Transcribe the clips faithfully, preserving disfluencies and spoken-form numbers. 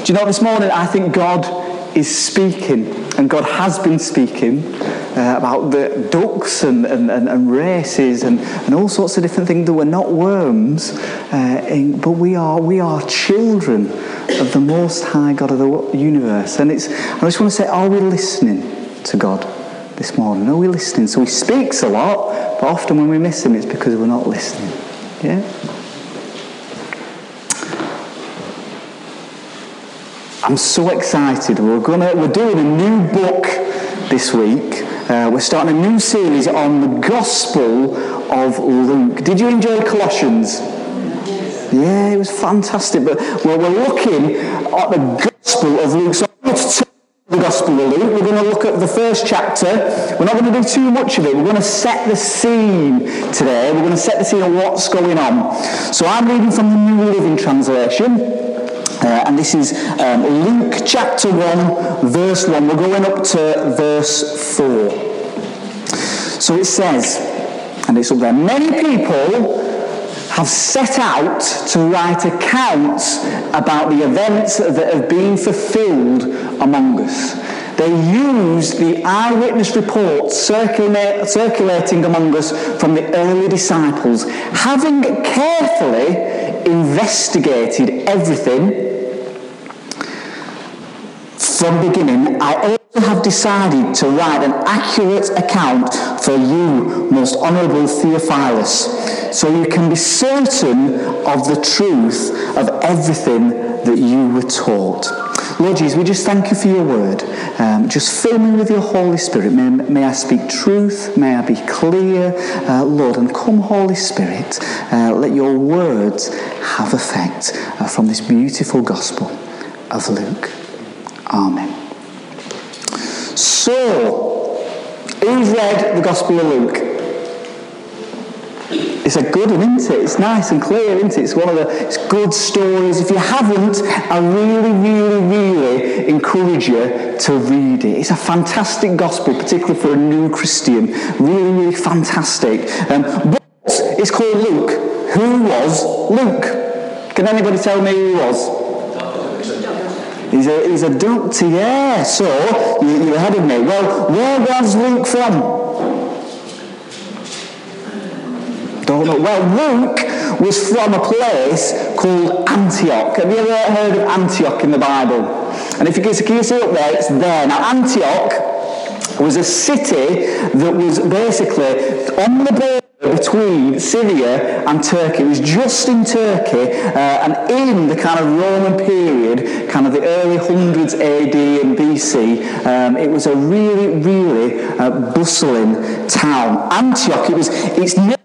Do you know, this morning I think God is speaking, and God has been speaking uh, about the ducks and, and, and, and races and, and all sorts of different things that were not worms, uh, in, but we are we are children of the Most High God of the universe. And it's I just want to say, are we listening to God this morning? Are we listening? So He speaks a lot, but often when we miss Him, it's because we're not listening. Yeah. I'm so excited. We're gonna we're doing a new book this week. Uh, we're starting a new series on the Gospel of Luke. Did you enjoy Colossians? Yeah, it was fantastic. But well, we're looking at the Gospel of Luke. So I'm going to turn to the Gospel of Luke. We're going to look at the first chapter. We're not going to do too much of it. We're going to set the scene today. We're going to set the scene of what's going on. So I'm reading from the New Living Translation. Uh, and this is um, Luke chapter one, verse one. We're going up to verse four. So it says, and it's up there, many people have set out to write accounts about the events that have been fulfilled among us. They used the eyewitness reports circulate, circulating among us from the early disciples. Having carefully investigated everything from beginning, I also have decided to write an accurate account for you, most honourable Theophilus, so you can be certain of the truth of everything that you were taught. Lord Jesus, we just thank you for your word. Um, just fill me with your Holy Spirit. May, may I speak truth. May I be clear. Uh, Lord, and come Holy Spirit, uh, let your words have effect uh, from this beautiful Gospel of Luke. Amen. So, who's read the Gospel of Luke? It's a good one, isn't it? It's nice and clear, isn't it? It's one of the it's good stories. If you haven't, I really, really, really encourage you to read it. It's a fantastic gospel, particularly for a new Christian. Really, really fantastic. Um, but it's called Luke. Who was Luke? Can anybody tell me who he was? He's a, he's a doctor, yeah. So, you, you're ahead of me. Well, where was Luke from? Don't know. Well, Luke was from a place called Antioch. Have you ever heard of Antioch in the Bible? And if you can see it up there, it's there. Now, Antioch was a city that was basically on the border between Syria and Turkey. It was just in Turkey, uh, and in the kind of Roman period, kind of the early hundreds A D and B C, um, it was a really, really uh, bustling town. Antioch, it was, it's named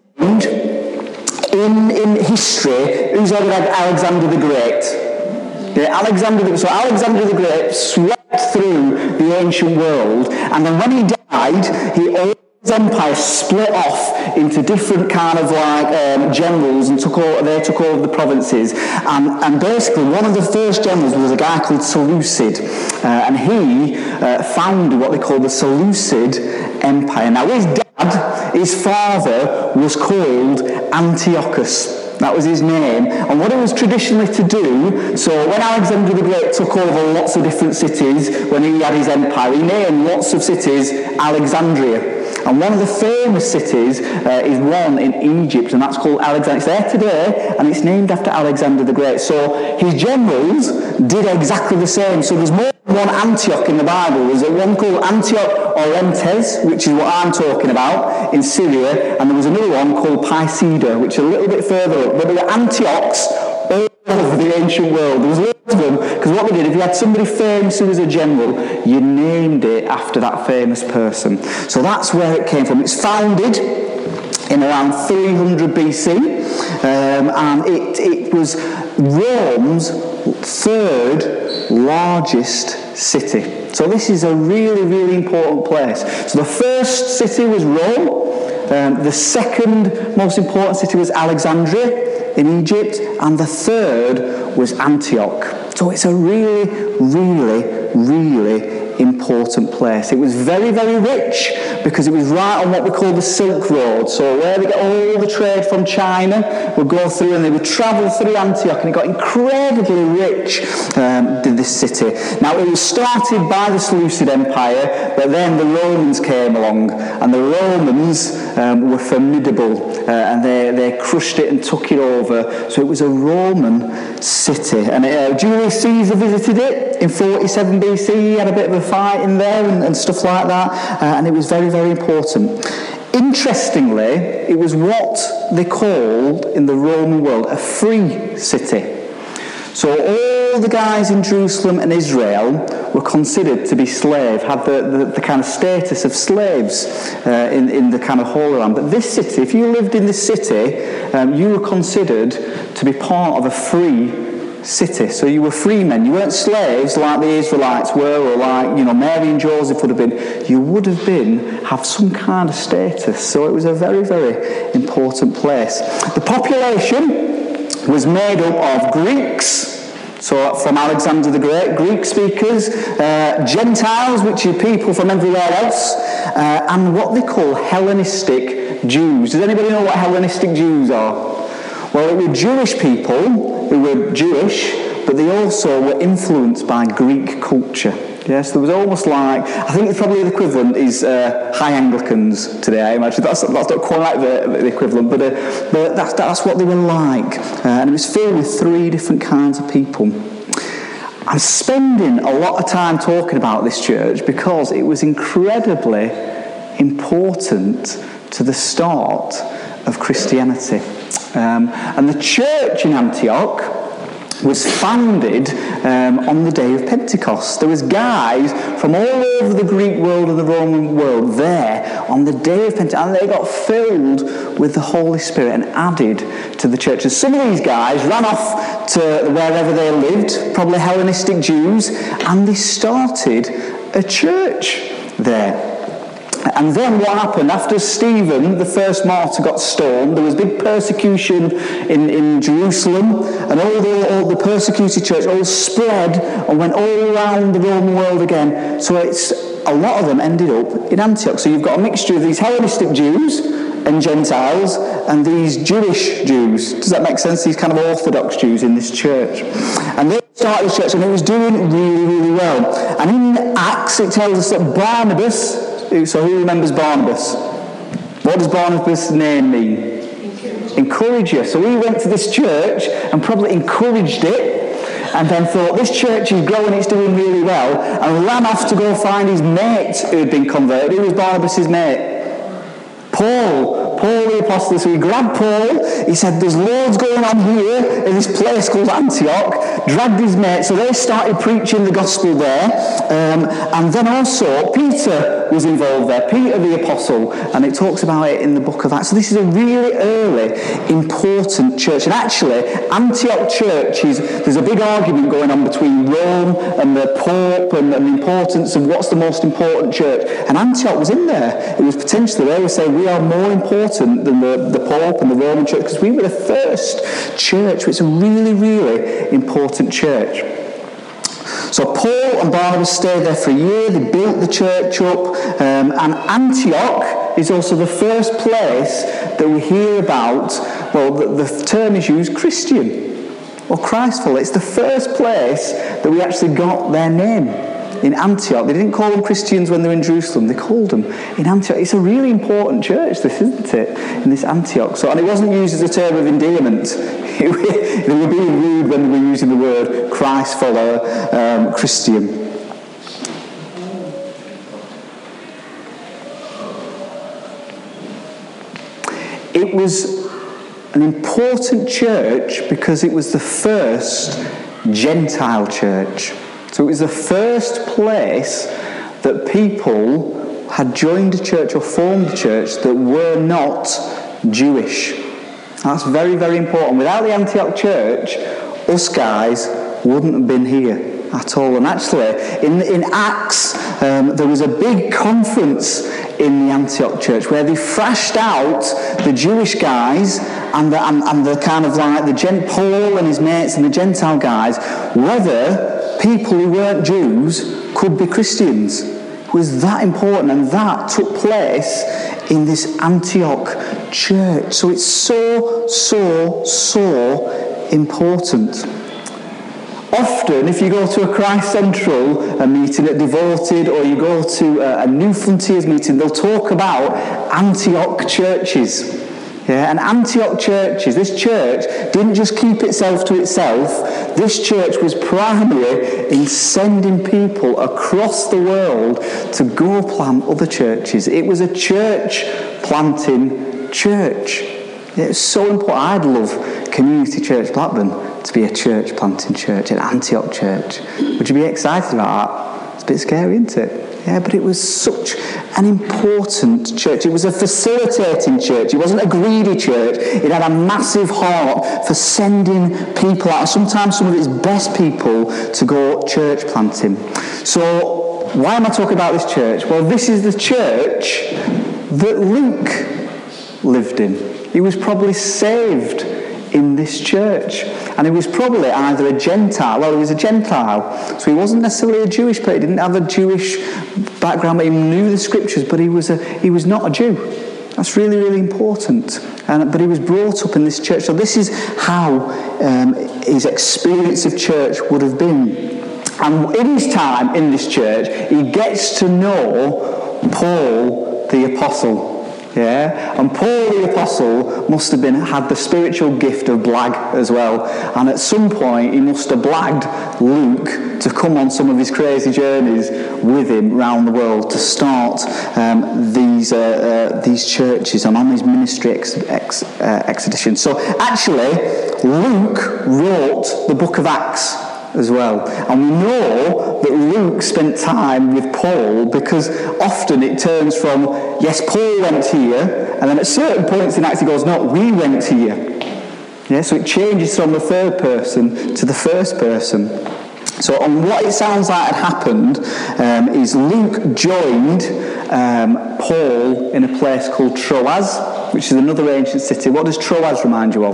in, in history, who's ever had Alexander the Great? Yeah, Alexander the, so Alexander the Great swept through the ancient world, and then when he died, he his empire split off into different kind of like um, generals, and took all, they took all of the provinces, and, and basically one of the first generals was a guy called Seleucid, uh, and he uh, founded what they call the Seleucid Empire. Now his dad, his father, was called Antiochus. That was his name. And what it was traditionally to do, so when Alexander the Great took over lots of different cities, when he had his empire, he named lots of cities Alexandria. And one of the famous cities uh, is one in Egypt, and that's called Alexandria. It's there today, and it's named after Alexander the Great. So his generals did exactly the same. So there's more than one Antioch in the Bible. There's one called Antioch Orontes, which is what I'm talking about, in Syria, and there was another one called Pisidia, which is a little bit further up. But there were Antiochs all over the ancient world. There was loads of them, because what they did, if you had somebody famous who was a general, you named it after that famous person. So that's where it came from. It's founded in around three hundred B C, um, and it, it was Rome's third largest city. So this is a really, really important place. So the first city was Rome. Um, the second most important city was Alexandria in Egypt, and the third was Antioch. So it's a really, really, really important place. It was very, very rich because it was right on what we call the Silk Road. So where they get all the trade from China would go through, and they would travel through Antioch, and it got incredibly rich, um, this city. Now, it was started by the Seleucid Empire, but then the Romans came along, and the Romans um, were formidable, uh, and they, they crushed it and took it over. So it was a Roman city. And uh, Julius Caesar visited it in forty-seven B C. He had a bit of a fight in there and, and stuff like that, uh, and it was very, very important. Interestingly, it was what they called in the Roman world a free city. So all the guys in Jerusalem and Israel were considered to be slave, had the, the, the kind of status of slaves uh, in, in the kind of Holy Land. But this city, if you lived in this city, um, you were considered to be part of a free city. So you were free men. You weren't slaves like the Israelites were, or like, you know, Mary and Joseph would have been. You would have been, have some kind of status. So it was a very, very important place. The population was made up of Greeks, so from Alexander the Great, Greek speakers, uh, Gentiles, which are people from everywhere else, uh, and what they call Hellenistic Jews. Does anybody know what Hellenistic Jews are? Well, it were Jewish people who were Jewish, but they also were influenced by Greek culture. Yes, there was almost like, I think it's probably the equivalent is uh, high Anglicans today, I imagine. That's, that's not quite the, the equivalent, but, uh, but that's, that's what they were like. Uh, and it was filled with three different kinds of people. I'm spending a lot of time talking about this church because it was incredibly important to the start of Christianity. Um, and the church in Antioch was founded um, on the day of Pentecost. There was guys from all over the Greek world and the Roman world there on the day of Pentecost, and they got filled with the Holy Spirit and added to the church. And some of these guys ran off to wherever they lived, probably Hellenistic Jews, and they started a church there. And then what happened, after Stephen, the first martyr, got stoned, there was big persecution in, in Jerusalem, and all the, all the persecuted church all spread and went all around the Roman world again. So it's a lot of them ended up in Antioch. So you've got a mixture of these Hellenistic Jews and Gentiles and these Jewish Jews. Does that make sense? These kind of Orthodox Jews in this church. And they started the church, and it was doing really, really well. And in Acts, it tells us that Barnabas... So who remembers Barnabas? What does Barnabas' name mean? Encourager. Encourager. So he went to this church and probably encouraged it, and then thought, this church is growing, it's doing really well, and ran off to go find his mate who had been converted. Who was Barnabas' mate? Paul. Paul the Apostle. So he grabbed Paul, he said, there's loads going on here in this place called Antioch, dragged his mate, so they started preaching the gospel there, um, and then also Peter was involved there, Peter the Apostle, and it talks about it in the book of Acts. So this is a really early, important church, and actually, Antioch church is, there's a big argument going on between Rome and the Pope, and, and the importance of what's the most important church, and Antioch was in there. It was potentially, they were saying, we are more important than the, the Pope and the Roman church, because we were the first church. It's a really, really important church. So Paul and Barnabas stayed there for a year. They built the church up, um, and Antioch is also the first place that we hear about, well, the, the term is used, Christian or Christ-follower. It's the first place that we actually got their name. In Antioch, they didn't call them Christians when they were in Jerusalem, they called them in Antioch. It's a really important church, this, isn't it, in this Antioch. So, and it wasn't used as a term of endearment. It, they were being rude when they were using the word Christ follower, um, Christian. It was an important church because it was the first Gentile church. So it was the first place that people had joined a church or formed a church that were not Jewish. That's very, very important. Without the Antioch church, us guys wouldn't have been here at all. And actually, in, in Acts, um, there was a big conference in the Antioch church where they thrashed out the Jewish guys and the, and, and the kind of like the Gent Paul and his mates and the Gentile guys, whether people who weren't Jews could be Christians. It was that important, and that took place in this Antioch church. So it's so, so, so important. Often, if you go to a Christ Central a meeting at Devoted, or you go to a, a New Frontiers meeting, they'll talk about Antioch churches. Yeah, and Antioch churches, this church didn't just keep itself to itself. This church was primary in sending people across the world to go plant other churches. It was a church planting church. Yeah, it's so important. I'd love Community Church Blackburn to be a church planting church, an Antioch church. Would you be excited about that? It's a bit scary, isn't it? Yeah, but it was such an important church. It was a facilitating church. It wasn't a greedy church. It had a massive heart for sending people out, sometimes some of its best people, to go church planting. So why am I talking about this church? Well, this is the church that Luke lived in. He was probably saved in this church. And he was probably either a Gentile, well, he was a Gentile, so he wasn't necessarily a Jewish person, he didn't have a Jewish background, but he knew the scriptures, but he was a, he was not a Jew. That's really, really important. And, but he was brought up in this church. So this is how um, his experience of church would have been. And in his time in this church, he gets to know Paul the Apostle. Yeah, and Paul the Apostle must have been had the spiritual gift of blag as well, and at some point he must have blagged Luke to come on some of his crazy journeys with him around the world to start um, these uh, uh, these churches and on his ministry ex- ex- uh, expedition. So actually, Luke wrote the book of Acts as well, and we know that Luke spent time with Paul because often it turns from, yes, Paul went here, and then at certain points in Acts he goes, no, we went here. Yeah, so it changes from the third person to the first person. So on what it sounds like had happened um, is Luke joined um, Paul in a place called Troas, which is another ancient city. What does Troas remind you of?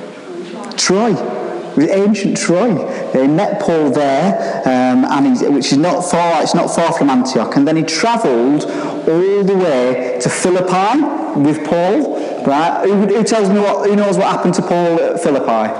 Troy. It was ancient Troy. He met Paul there, um, and he's, which is not far. It's not far from Antioch. And then he travelled all the way to Philippi with Paul. Right? Who, who tells me what? Who knows what happened to Paul at Philippi?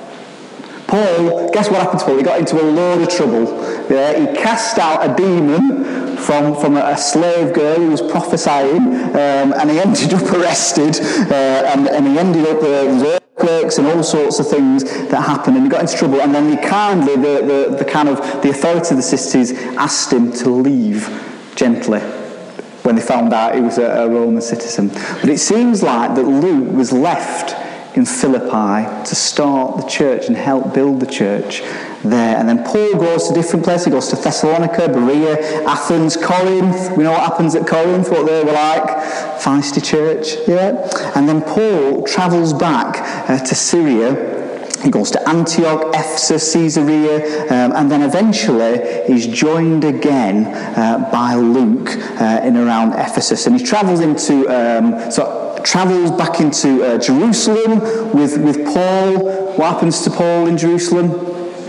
Paul. Guess what happened to Paul? He got into a load of trouble. Yeah? He cast out a demon from from a, a slave girl who was prophesying, um, and he ended up arrested, uh, and, and he ended up. Uh, Quakes and all sorts of things that happened, and he got into trouble, and then he kindly the, the, the kind of the authority of the cities asked him to leave gently when they found out he was a, a Roman citizen. But it seems like that Luke was left in Philippi to start the church and help build the church there. And then Paul goes to different places. He goes to Thessalonica, Berea, Athens, Corinth. We know what happens at Corinth, what they were like. Feisty church, yeah. And then Paul travels back uh, to Syria. He goes to Antioch, Ephesus, Caesarea, um, and then eventually he's joined again uh, by Luke uh, in around Ephesus. And he travels into, um, so travels back into uh, Jerusalem with, with Paul. What happens to Paul in Jerusalem?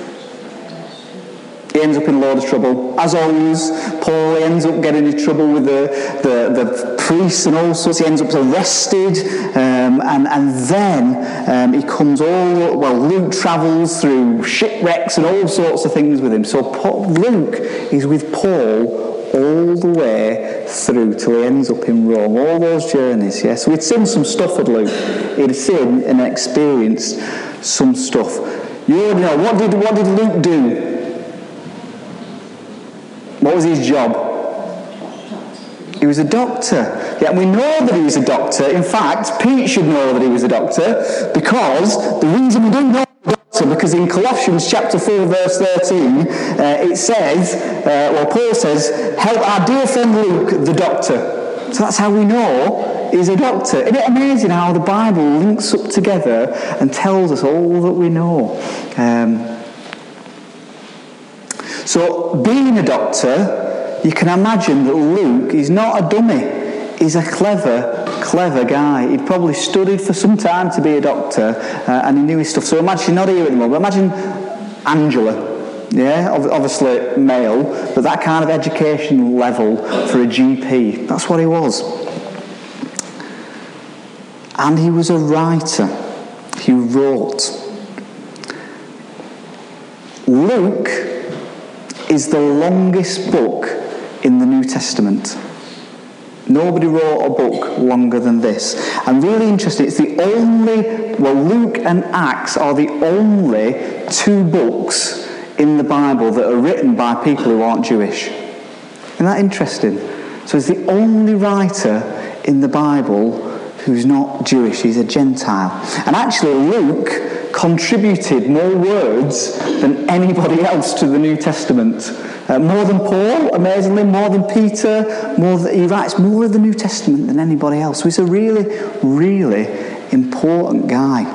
He ends up in a load of trouble. As always, Paul ends up getting in trouble with the, the, the priests and all sorts. He ends up arrested, um, and, and then um, he comes all, well, Luke travels through shipwrecks and all sorts of things with him. So Paul, Luke is with Paul all the way through till he ends up in Rome. All those journeys, yeah. So he'd seen some stuff at Luke. He'd seen and experienced some stuff. You already know, what did, what did Luke do? What was his job? He was a doctor. Yeah, and we know that he was a doctor. In fact, Pete should know that he was a doctor, because the reason we do know doctor, because in Colossians chapter four verse thirteen uh, it says, uh, well, Paul says, help our dear friend Luke, the doctor. So that's how we know he's a doctor. Isn't it amazing how the Bible links up together and tells us all that we know? Um, So, being a doctor, you can imagine that Luke is not a dummy. He's a clever, clever guy. He'd probably studied for some time to be a doctor, uh, and he knew his stuff. So imagine, not here at the moment, but imagine Angela. Yeah, obviously male, but that kind of education level for a G P, that's what he was. And he was a writer. He wrote. Luke is the longest book in the New Testament. Nobody wrote a book longer than this. And really interesting, it's the only, well, Luke and Acts are the only two books in the Bible that are written by people who aren't Jewish. Isn't that interesting? So he's the only writer in the Bible who's not Jewish. He's a Gentile. And actually, Luke contributed more words than anybody else to the New Testament. Uh, more than Paul, amazingly, more than Peter, more than, he writes more of the New Testament than anybody else. So he's a really, really important guy.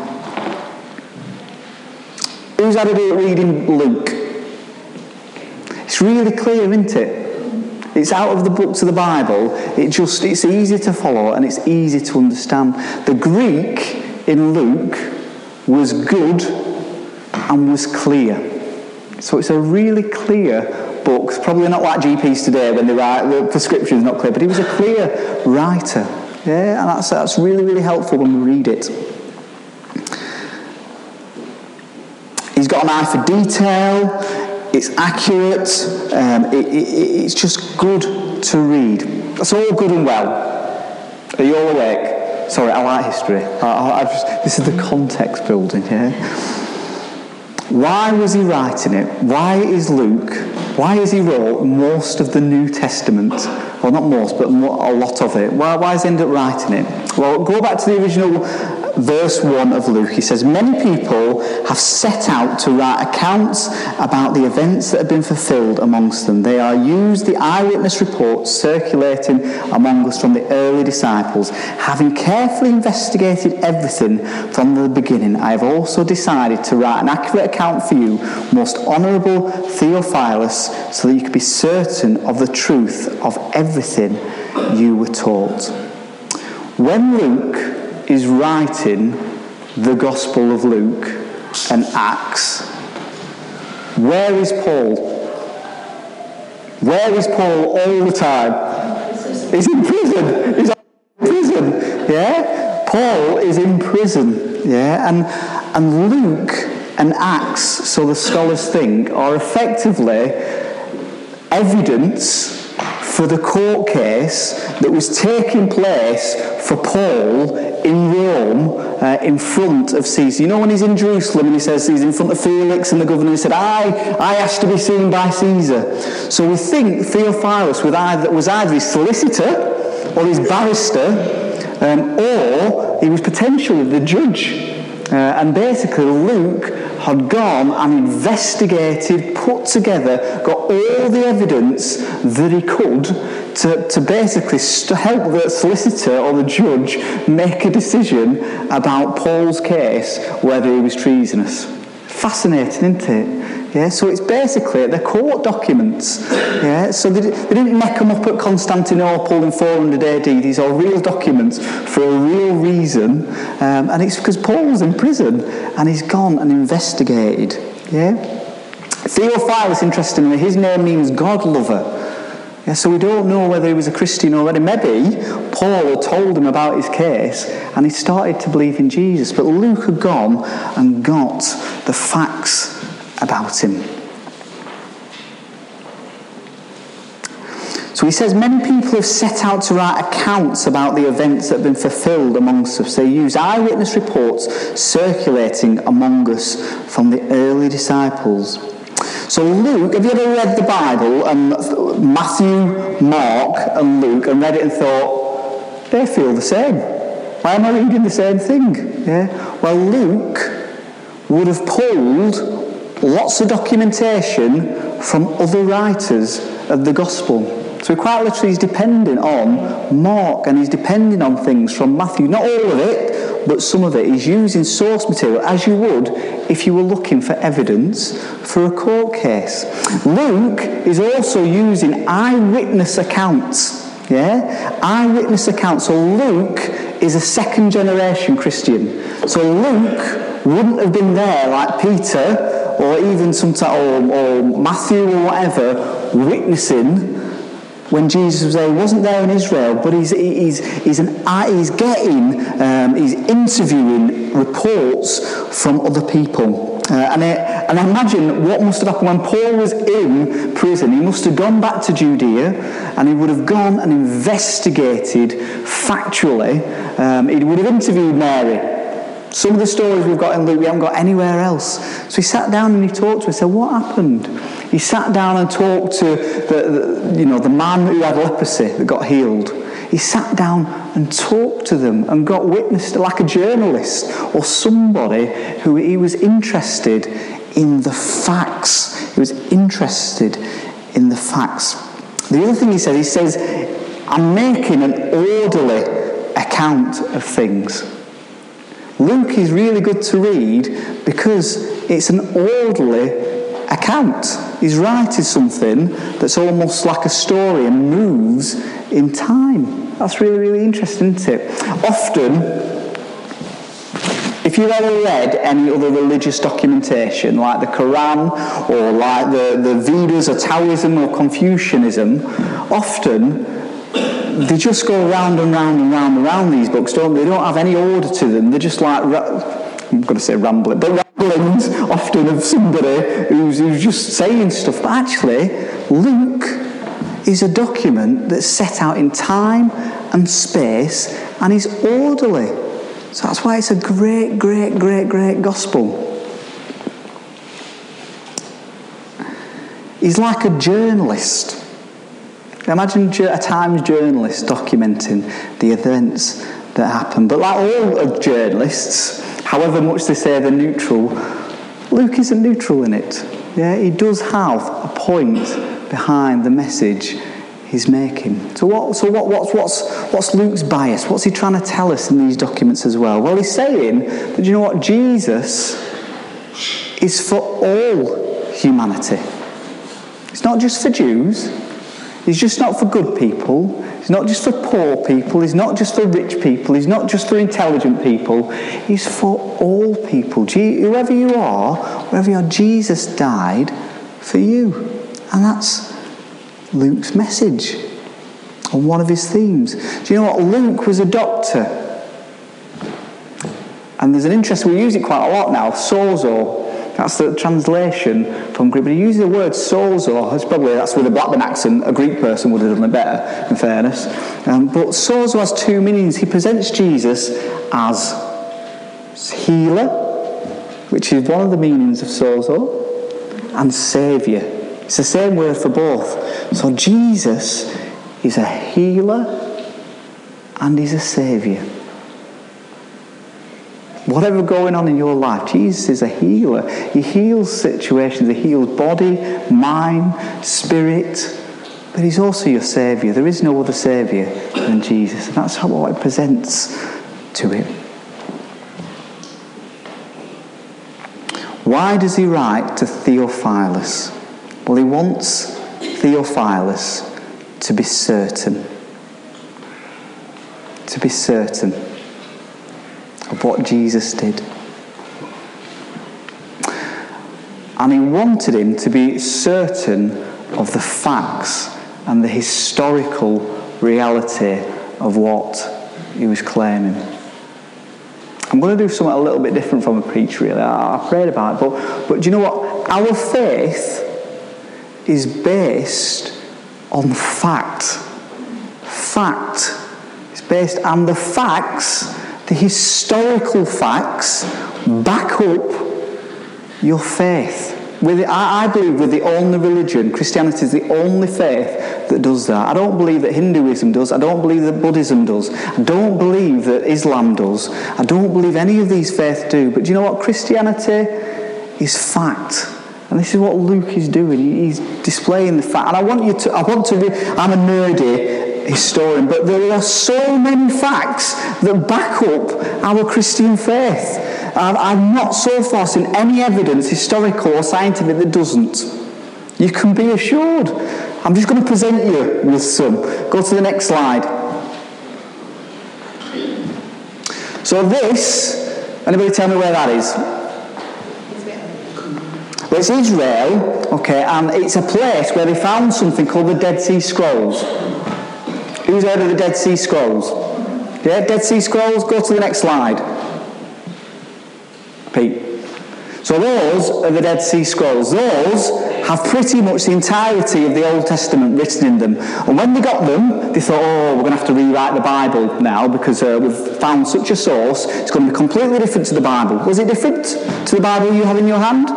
Who's had a do at reading Luke? It's really clear, isn't it? It's out of the books of the Bible. It just, it's easy to follow and it's easy to understand. The Greek in Luke was good and was clear. So it's a really clear book. It's probably not like G Ps today when they write, the prescription's not clear, but he was a clear writer. Yeah, and that's, that's really, really helpful when we read it. He's got an eye for detail. It's accurate. Um, it, it, it's just good to read. It's all good and well. Are you all awake? Sorry, I like history. I, I just, this is the context building, yeah? Why was he writing it? Why is Luke, why has he wrote most of the New Testament? Well, not most, but a lot of it. Why, why has he ended up writing it? Well, go back to the original verse one of Luke. He says, many people have set out to write accounts about the events that have been fulfilled amongst them. They are used the eyewitness reports circulating among us from the early disciples. Having carefully investigated everything from the beginning, I have also decided to write an accurate account for you, most honourable Theophilus, so that you can be certain of the truth of everything you were taught. When Luke is writing the Gospel of Luke and Acts, where is Paul? Where is Paul all the time? He's in prison. He's in prison. Yeah? Paul is in prison. Yeah? And, and Luke and Acts, so the scholars think, are effectively evidence for the court case that was taking place for Paul in Rome uh, in front of Caesar. You know when he's in Jerusalem and he says he's in front of Felix and the governor, he said, I, I asked to be seen by Caesar. So we think Theophilus was either, was either his solicitor or his barrister, um, or he was potentially the judge. Uh, and basically Luke had gone and investigated, put together, got all the evidence that he could to, to basically st- help the solicitor or the judge make a decision about Paul's case, whether he was treasonous. Fascinating, isn't it? Yeah, so it's basically the court documents. Yeah, so they, they didn't make them up at Constantinople in four hundred A D. These are real documents for a real reason, um, and it's because Paul's in prison and he's gone and investigated. Yeah, Theophilus, interestingly, his name means God lover. Yeah, so we don't know whether he was a Christian already. Maybe Paul had told him about his case and he started to believe in Jesus. But Luke had gone and got the facts about him. So he says, many people have set out to write accounts about the events that have been fulfilled amongst us. They use eyewitness reports circulating among us from the early disciples. So Luke, have you ever read the Bible and Matthew, Mark and Luke and read it and thought, they feel the same. Why am I reading the same thing? Yeah. Well, Luke would have pulled lots of documentation from other writers of the Gospel. So he quite literally is depending on Mark and he's depending on things from Matthew. Not all of it, but some of it. He's using source material as you would if you were looking for evidence for a court case. Luke is also using eyewitness accounts. Yeah? Eyewitness accounts. So Luke is a second generation Christian. So Luke wouldn't have been there like Peter or or even sometimes, or, or Matthew or whatever, witnessing when Jesus was there. He wasn't there in Israel, but he's he's he's an he's getting um, he's interviewing reports from other people. Uh, and, I, and I imagine what must have happened when Paul was in prison. He must have gone back to Judea, and he would have gone and investigated factually. Um, he would have interviewed Mary. Some of the stories we've got in Luke, we haven't got anywhere else. So he sat down and he talked to her. He said, "What happened?" He sat down and talked to the, the you know the man who had leprosy that got healed. He sat down and talked to them and got witness to, like a journalist or somebody who he was interested in the facts. He was interested in the facts. The other thing he says, he says, "I'm making an orderly account of things." Luke is really good to read because it's an orderly account. He's writing something that's almost like a story and moves in time. That's really, really interesting, isn't it? Often, if you've ever read any other religious documentation, like the Quran or like the, the Vedas or Taoism or Confucianism, often they just go round and round and round and round these books, don't they? They don't have any order to them. They're just like, I'm going to say rambling, but ramblings often of somebody who's, who's just saying stuff. But actually, Luke is a document that's set out in time and space and is orderly. So that's why it's a great, great, great, great gospel. He's like a journalist. Imagine a Times journalist documenting the events that happen. But like all journalists, however much they say they're neutral, Luke isn't neutral in it. Yeah, he does have a point behind the message he's making. So what? So what? What's what's what's Luke's bias? What's he trying to tell us in these documents as well? Well, he's saying that, you know what, Jesus is for all humanity. It's not just for Jews. He's just not for good people. He's not just for poor people. He's not just for rich people. He's not just for intelligent people. He's for all people. Whoever you are, wherever you are, Jesus died for you. And that's Luke's message on one of his themes. Do you know what? Luke was a doctor. And there's an interest, we use it quite a lot now, sozo. That's the translation from Greek. But he uses the word sozo. It's probably, that's with a Blackburn accent. A Greek person would have done it better, in fairness. Um, but sozo has two meanings. He presents Jesus as healer, which is one of the meanings of sozo, and saviour. It's the same word for both. So Jesus is a healer and he's a saviour. Whatever going on in your life, Jesus is a healer. He heals situations. He heals body, mind, spirit. But he's also your saviour. There is no other saviour than Jesus. And that's how it presents to him. Why does he write to Theophilus? Well, he wants Theophilus to be certain. To be certain of what Jesus did. And he wanted him to be certain of the facts and the historical reality of what he was claiming. I'm going to do something a little bit different from a preach, really. I prayed about it, but, but do you know what? Our faith is based on fact. Fact. It's based on the facts. The historical facts back up your faith. With it, I, I believe we're the only religion, Christianity is the only faith that does that. I don't believe that Hinduism does. I don't believe that Buddhism does. I don't believe that Islam does. I don't believe any of these faiths do. But do you know what? Christianity is fact. And this is what Luke is doing. He's displaying the fact. And I want you to, I want to, re- I'm a nerdy historian, but there are so many facts that back up our Christian faith. I've, I've not so far seen any evidence, historical or scientific, that doesn't. You can be assured. I'm just going to present you with some. Go to the next slide. So this, anybody tell me where that is? Well, it's Israel, okay, and it's a place where they found something called the Dead Sea Scrolls. Who's heard of the Dead Sea Scrolls? Yeah, Dead Sea Scrolls, go to the next slide. Pete. So those are the Dead Sea Scrolls. Those have pretty much the entirety of the Old Testament written in them. And when they got them, they thought, oh, we're going to have to rewrite the Bible now because uh, we've found such a source. It's going to be completely different to the Bible. Was it different to the Bible you have in your hand?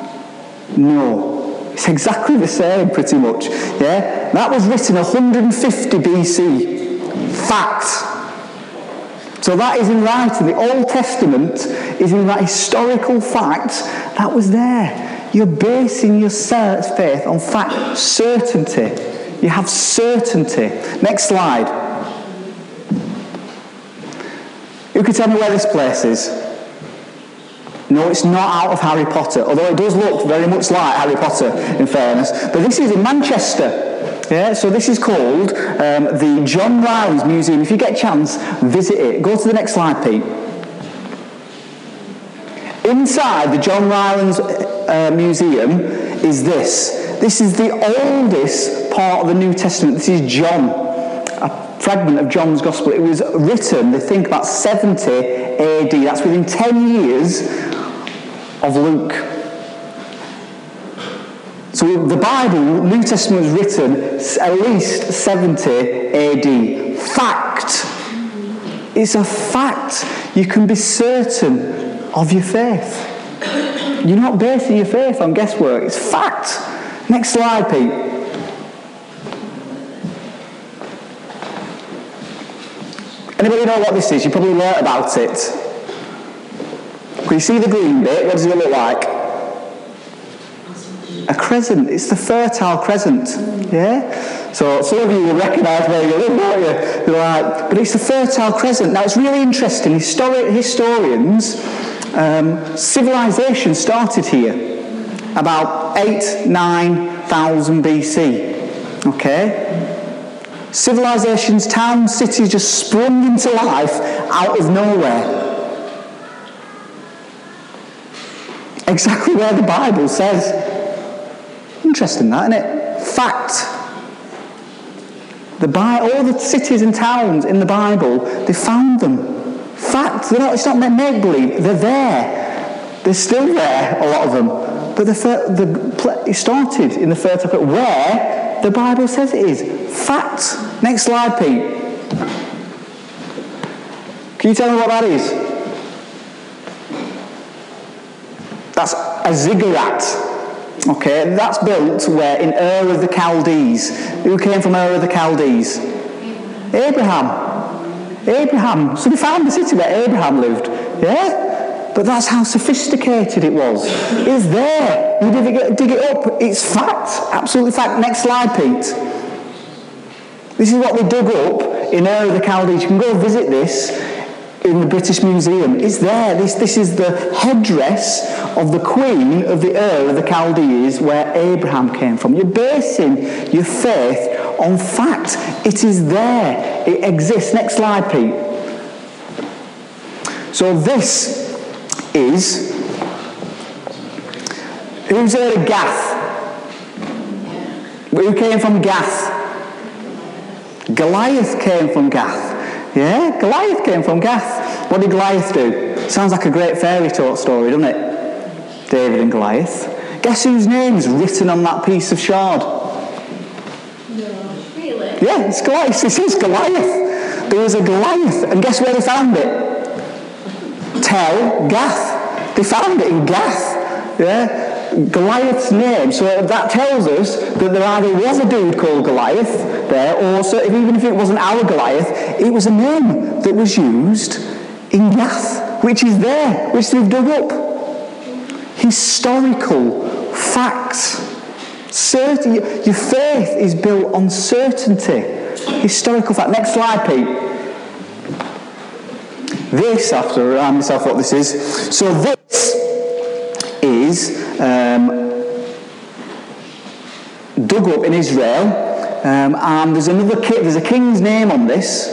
No. It's exactly the same, pretty much. Yeah? That was written one hundred fifty B C. Fact. So that is in writing. The Old Testament is in that historical fact that was there. You're basing your faith on fact, certainty. You have certainty. Next slide. Who can tell me where this place is? No, it's not out of Harry Potter, although it does look very much like Harry Potter, in fairness. But this is in Manchester. Yeah, so this is called um, the John Rylands Museum. If you get a chance, visit it. Go to the next slide, Pete. Inside the John Rylands uh, Museum is this. This is the oldest part of the New Testament. This is John, a fragment of John's Gospel. It was written, they think, about seventy A D. That's within ten years of Luke. So the Bible, New Testament, was written at least seventy A D. Fact. It's a fact. You can be certain of your faith. You're not basing your faith on guesswork. It's fact. Next slide, Pete. Anybody know what this is? You probably learnt about it. Can you see the green bit? What does it look like? A crescent. It's the Fertile Crescent. Yeah? So some of you will recognise where you live, won't you? You're like, but it's the Fertile Crescent. Now it's really interesting. Histori- historians, um, civilization started here about eight, nine thousand B C. Okay? Civilizations, towns, cities just sprung into life out of nowhere. Exactly where the Bible says. Interesting that, isn't it? Fact. The Bi- all the cities and towns in the Bible, they found them. Fact. They're not, it's not make-believe. They're there. They're still there, a lot of them. But the, the it started in the Fertile, where the Bible says it is. Fact. Next slide, Pete. Can you tell me what that is? That's a ziggurat. Okay, that's built where in Ur of the Chaldees. Who came from Ur of the Chaldees? Abraham. Abraham. So they found the city where Abraham lived. Yeah? But that's how sophisticated it was. It's there. You dig it, dig it up. It's fact. Absolutely fact. Next slide, Pete. This is what they dug up in Ur of the Chaldees. You can go visit this in the British Museum. It's there. This, this is the headdress of the Queen of the Ur of the Chaldees, where Abraham came from. You're basing your faith on fact. It is there. It exists. Next slide, Pete. So this is... Who's heard of Gath? Who came from Gath? Goliath came from Gath. Yeah, Goliath came from Gath. What did Goliath do? Sounds like a great fairy tale story, doesn't it? David and Goliath. Guess whose name's written on that piece of shard? No. Really? Yeah, it's Goliath. This is Goliath. There was a Goliath. And guess where they found it? Tel Gath. They found it in Gath. Yeah? Goliath's name. So that tells us that there either was a dude called Goliath there, or so, even if it wasn't our Goliath, it was a name that was used in Gath, which is there, which they've dug up. Historical facts. Certain, your faith is built on certainty. Historical fact. Next slide, Pete. This, I have to remind myself what this is. So this is um, dug up in Israel, um, and there's another ki- there's a king's name on this.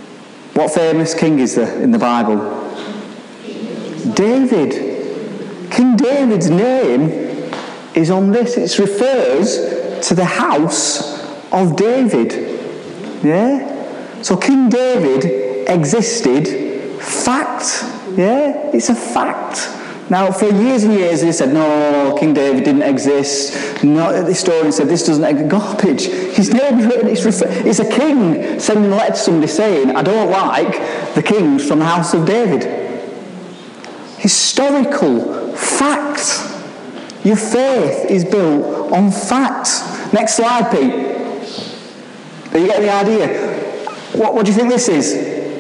What famous king is there in the Bible? David. King David's name is on this. It refers to the house of David. Yeah? So King David existed. Fact. Yeah? It's a fact. Now, for years and years, they said, no, King David didn't exist. No, the historian said, this doesn't exist. Garbage. His name's written. It's, refer- it's a king sending a letter to somebody saying, I don't like the kings from the house of David. Historical fact. Your faith is built on fact. Next slide, Pete. Are you getting the idea? What, what do you think this is?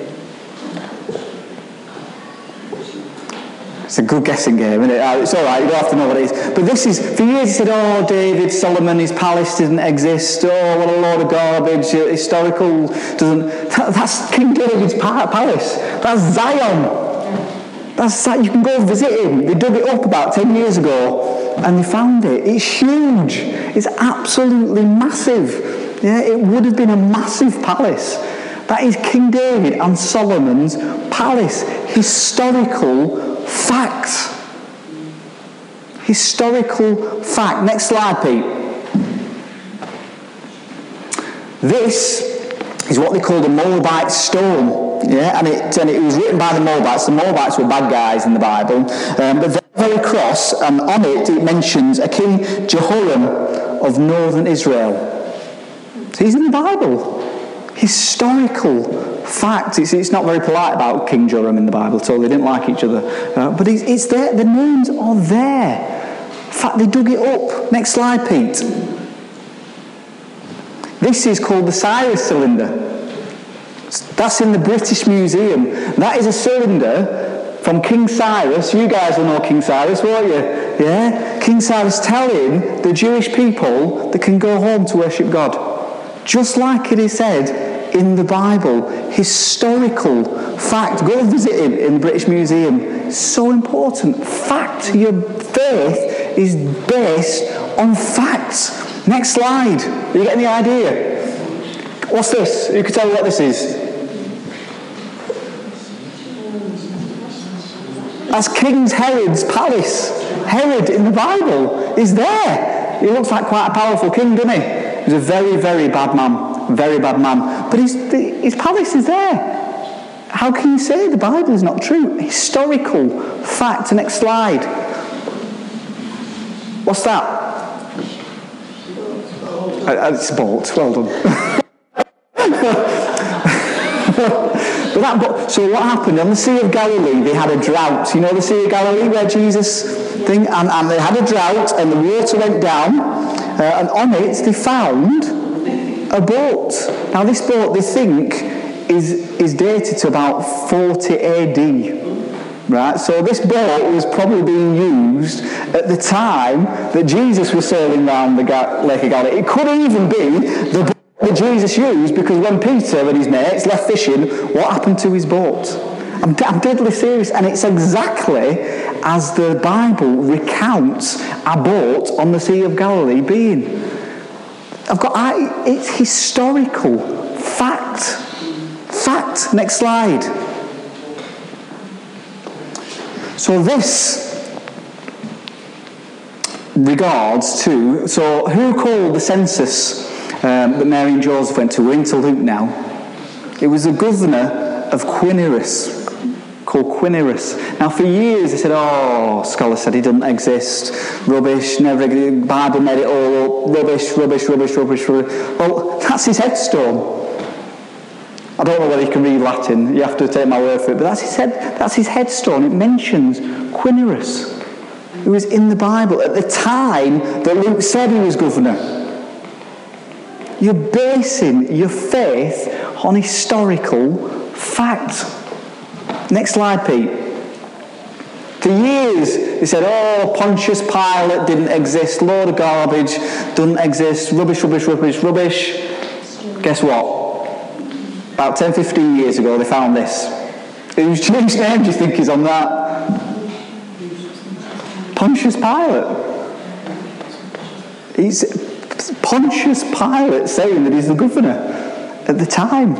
It's a good guessing game, isn't it? It's all right, you don't have to know what it is. But this is, for years he said, oh, David, Solomon, his palace didn't exist. Oh, what a load of garbage. Historical doesn't... That, that's King David's palace. That's Zion. That's that. You can go visit him. They dug it up about ten years ago and they found it. It's huge. It's absolutely massive. Yeah, it would have been a massive palace. That is King David and Solomon's palace. Historical fact. Historical fact. Next slide, Pete. This is what they call the Moabite stone. Yeah, and it, and it was written by the Moabites. The Moabites were bad guys in the Bible. Um, but they're very cross, and on it it mentions a King Jehoram of northern Israel. So he's in the Bible. Historical fact. It's, it's not very polite about King Joram in the Bible at all. They didn't like each other. Uh, but it's, it's there. The names are there. In fact, they dug it up. Next slide, Pete. This is called the Cyrus cylinder. That's in the British Museum. That is a cylinder from King Cyrus. You guys will know King Cyrus, won't you? Yeah? King Cyrus telling the Jewish people they can go home to worship God. Just like it is said in the Bible. Historical fact. Go visit it in the British Museum. It's so important. Fact. Your faith is based on facts. Next slide. Are you getting the idea? What's this? Who can tell me what this is? That's King Herod's palace. Herod in the Bible is there. He looks like quite a powerful king, doesn't he? He was a very, very bad man. Very bad man. But his, his palace is there. How can you say the Bible is not true? Historical fact. Next slide. What's that? Uh, it's a boat. Well done. But that, so what happened on the Sea of Galilee? They had a drought. You know the Sea of Galilee where Jesus thing, and, and they had a drought, and the water went down, uh, and on it they found a boat. Now this boat they think is is dated to about forty A D. Right, so this boat was probably being used at the time that Jesus was sailing around the Ga- Lake of Galilee. It could even be the boat that Jesus used, because when Peter and his mates left fishing, what happened to his boat? I'm, I'm deadly serious, and it's exactly as the Bible recounts a boat on the Sea of Galilee being. I've got, I, it's historical fact. Fact. Next slide. So this regards to, so who called the census um, that Mary and Joseph went to? We're into Luke now. It was the governor of Quirinus, called Quirinus. Now for years they said, oh, scholars said he doesn't exist, rubbish, never, the Bible made it all up, rubbish, rubbish, rubbish, rubbish, rubbish. Well, that's his headstone. I don't know whether you can read Latin, you have to take my word for it, but that's his head, that's his headstone. It mentions Quirinus, who was in the Bible at the time that Luke said he was governor. You're basing your faith on historical fact. Next slide, Pete. For years they said, oh, Pontius Pilate didn't exist, load of garbage, doesn't exist, rubbish, rubbish, rubbish, rubbish. Guess what? About ten, fifteen years ago they found this. Whose changed name do you think is on that? Pontius Pilate. He's Pontius Pilate saying that he's the governor at the time.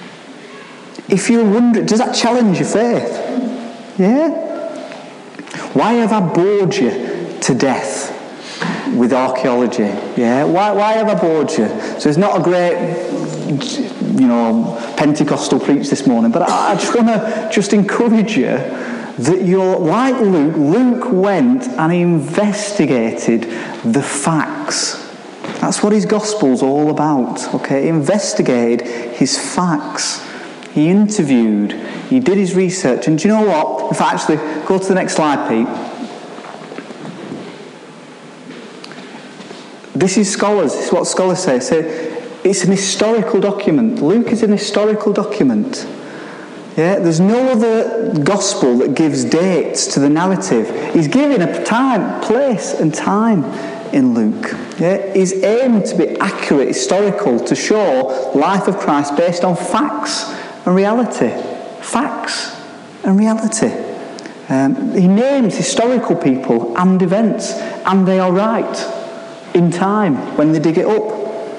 If you're wondering, does that challenge your faith? Yeah? Why have I bored you to death with archaeology? Yeah, why, why have I bored you? So it's not a great, you know, Pentecostal preach this morning, but I, I just want to just encourage you that you're like Luke. Luke went and investigated the facts. That's what his gospel's all about, okay? He investigated his facts. He interviewed, he did his research, and do you know what? In fact, actually, go to the next slide, Pete. This is scholars, this is what scholars say. So it's an historical document. Luke is an historical document. Yeah, there's no other gospel that gives dates to the narrative. He's giving a time, place, and time in Luke. Yeah, he's aimed to be accurate, historical, to show life of Christ based on facts and reality. Facts and reality. Um, he names historical people and events, and they are right in time when they dig it up.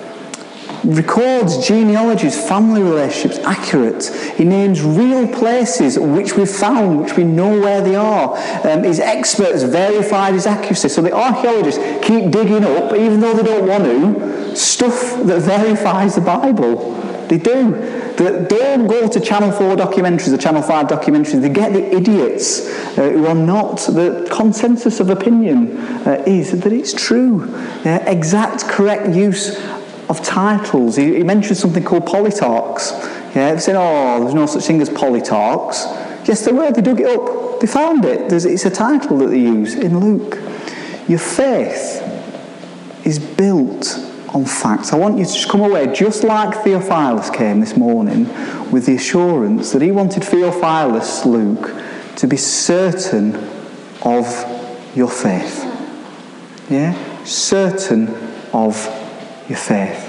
Records genealogies, family relationships, accurate. He names real places which we've found, which we know where they are. Um, his experts verified his accuracy. So the archaeologists keep digging up, even though they don't want to, stuff that verifies the Bible. They do. They don't go to Channel four documentaries or Channel five documentaries. They get the idiots uh, who are not. The consensus of opinion uh, is that it's true. Uh, exact, correct use of titles. He, he mentioned something called polytarchs. Yeah, they said, oh, there's no such thing as polytarchs. Yes, there were. They dug it up. They found it. There's, it's a title that they use in Luke. Your faith is built on facts. I want you to just come away, just like Theophilus came this morning, with the assurance that he wanted Theophilus, Luke, to be certain of your faith. Yeah? Certain of your faith.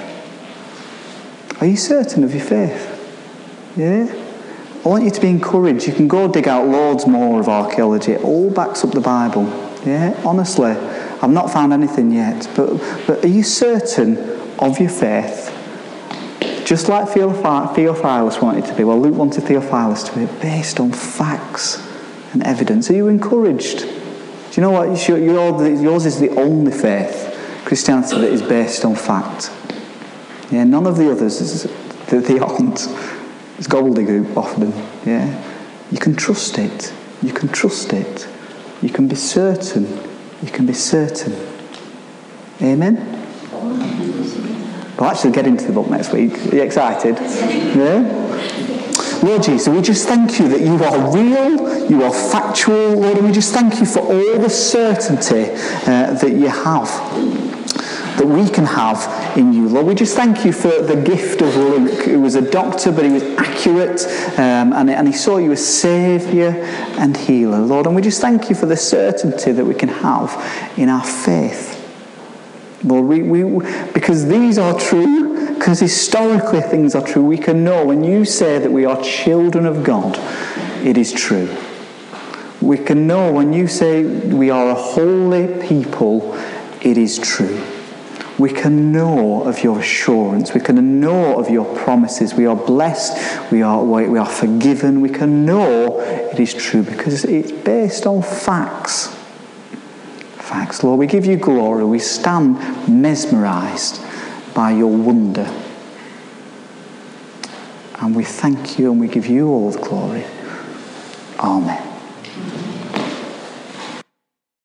Are you certain of your faith? Yeah? I want you to be encouraged. You can go dig out loads more of archaeology. It all backs up the Bible. Yeah? Honestly, I've not found anything yet. But, but are you certain of your faith? Just like Theophilus wanted to be. Well, Luke wanted Theophilus to be based on facts and evidence. Are you encouraged? Do you know what? Yours is the only faith, Christianity, that is based on fact. Yeah, none of the others, is, they aren't. It's gobbledygook often. Yeah, you can trust it. You can trust it. You can be certain. You can be certain. Amen? We'll actually get into the book next week. Are you excited? Yeah? Lord Jesus, we just thank you that you are real, you are factual, Lord, and we just thank you for all the certainty uh, that you have, that we can have in you. Lord, we just thank you for the gift of Luke, who was a doctor, but he was accurate, um, and, and he saw you as Saviour and healer, Lord. And we just thank you for the certainty that we can have in our faith. Lord, we, we, because these are true, because historically things are true, we can know when you say that we are children of God, it is true. We can know when you say we are a holy people, it is true. We can know of your assurance. We can know of your promises. We are blessed. We are, we are forgiven. We can know it is true because it's based on facts. Facts, Lord. We give you glory. We stand mesmerised by your wonder. And we thank you and we give you all the glory. Amen.